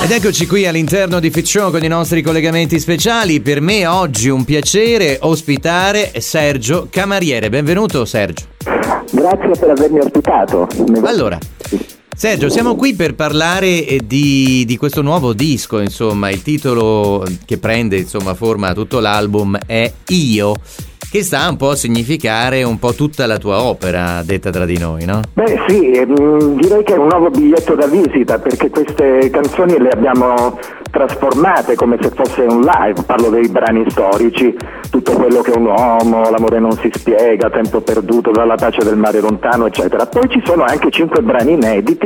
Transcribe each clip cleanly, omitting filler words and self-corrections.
Ed eccoci qui all'interno di Fit Show con i nostri collegamenti speciali. Per me oggi un piacere ospitare Sergio Camariere. Benvenuto Sergio. Grazie per avermi ospitato. Allora, Sergio, siamo qui per parlare di questo nuovo disco, insomma, il titolo che prende, insomma, forma a tutto l'album è Io, che sta un po' a significare un po' tutta la tua opera, detta tra di noi, no? Beh sì, direi che è un nuovo biglietto da visita, perché queste canzoni le abbiamo trasformate come se fosse un live. Parlo dei brani storici, Tutto quello che è un uomo, L'amore non si spiega, Tempo perduto, Dalla pace del mare lontano, eccetera. Poi ci sono anche 5 brani inediti,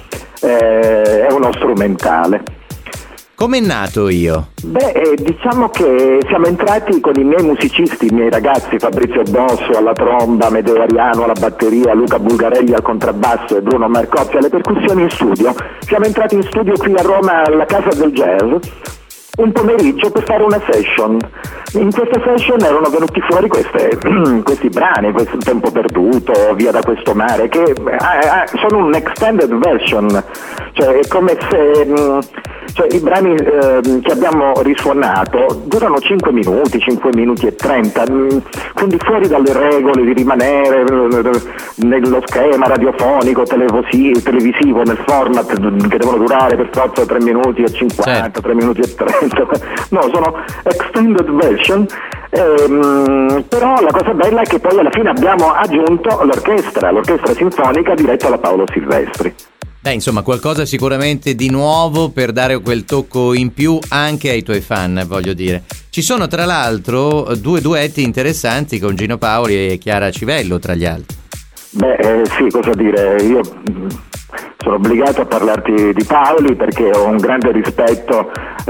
è uno strumentale. Com'è nato Io? Diciamo che siamo entrati con i miei musicisti, i miei ragazzi, Fabrizio Bosso alla tromba, Medeo Ariano alla batteria, Luca Bulgarelli al contrabbasso e Bruno Marcozzi alle percussioni in studio. Siamo entrati in studio qui a Roma alla Casa del Jazz un pomeriggio per fare una session. In questa session erano venuti fuori questi brani, questo Tempo perduto, Via da questo mare, che sono un extended version, cioè è come se i brani che abbiamo risuonato durano 5 minuti e 30, quindi fuori dalle regole di rimanere nello schema radiofonico, televisivo, nel format che devono durare per forza 3 minuti e 50, certo. 3 minuti e 30. No, sono extended version, però la cosa bella è che poi alla fine abbiamo aggiunto l'orchestra sinfonica diretta da Paolo Silvestri. Insomma, qualcosa sicuramente di nuovo per dare quel tocco in più anche ai tuoi fan, voglio dire. Ci sono tra l'altro 2 duetti interessanti con Gino Paoli e Chiara Civello tra gli altri. Sì, cosa dire, io sono obbligato a parlarti di Paoli perché ho un grande rispetto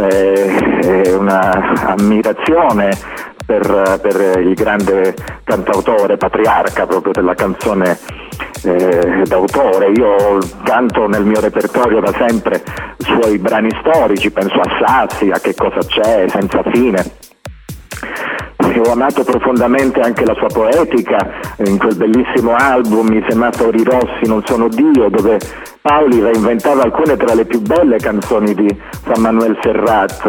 e una ammirazione per il grande cantautore, patriarca proprio della canzone d'autore. Io canto nel mio repertorio da sempre suoi brani storici, penso a Sassi, a Che cosa c'è, Senza fine. Ho amato profondamente anche la sua poetica in quel bellissimo album I semafori rossi non sono Dio, dove Paoli reinventava alcune tra le più belle canzoni di San Manuel Serrat,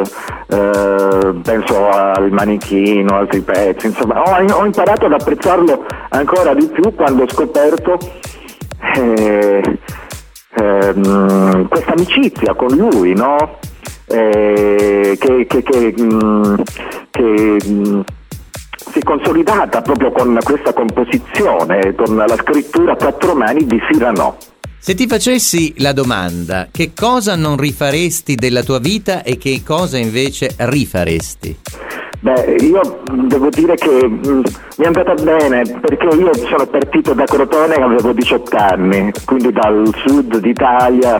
penso al Manichino, altri pezzi, insomma ho imparato ad apprezzarlo ancora di più quando ho scoperto questa amicizia con lui, no? Che si è consolidata proprio con questa composizione, con la scrittura a 4 mani di Cyrano. Se ti facessi la domanda, che cosa non rifaresti della tua vita e che cosa invece rifaresti? Io devo dire che mi è andata bene, perché io sono partito da Crotone e avevo 18 anni, quindi dal sud d'Italia,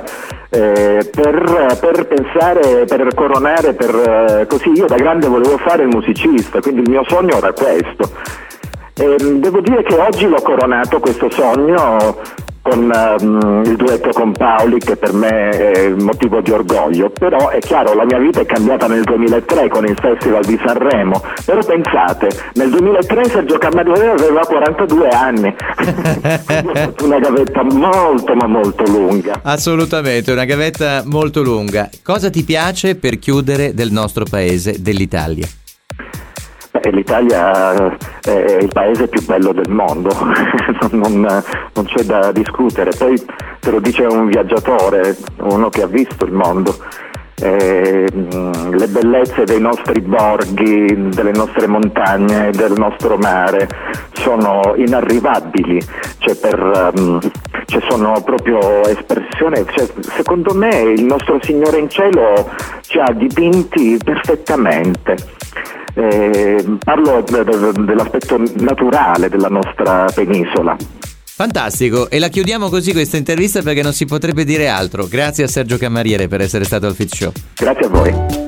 per pensare, per coronare, così io da grande volevo fare il musicista, quindi il mio sogno era questo. Devo dire che oggi l'ho coronato questo sogno con il duetto con Paoli, che per me è motivo di orgoglio. Però è chiaro, la mia vita è cambiata nel 2003 con il Festival di Sanremo, però pensate, nel 2003 Sergio Camariere aveva 42 anni una gavetta molto ma molto lunga. Assolutamente, una gavetta molto lunga. Cosa ti piace per chiudere del nostro paese, dell'Italia? L'Italia è il paese più bello del mondo, non c'è da discutere. Poi te lo dice un viaggiatore, uno che ha visto il mondo. Le bellezze dei nostri borghi, delle nostre montagne, del nostro mare sono inarrivabili, sono proprio espressione, secondo me il nostro Signore in cielo ci ha dipinti perfettamente. Parlo dell'aspetto naturale della nostra penisola. Fantastico, e la chiudiamo così questa intervista perché non si potrebbe dire altro. Grazie a Sergio Camariere per essere stato al Fit Show. Grazie a voi.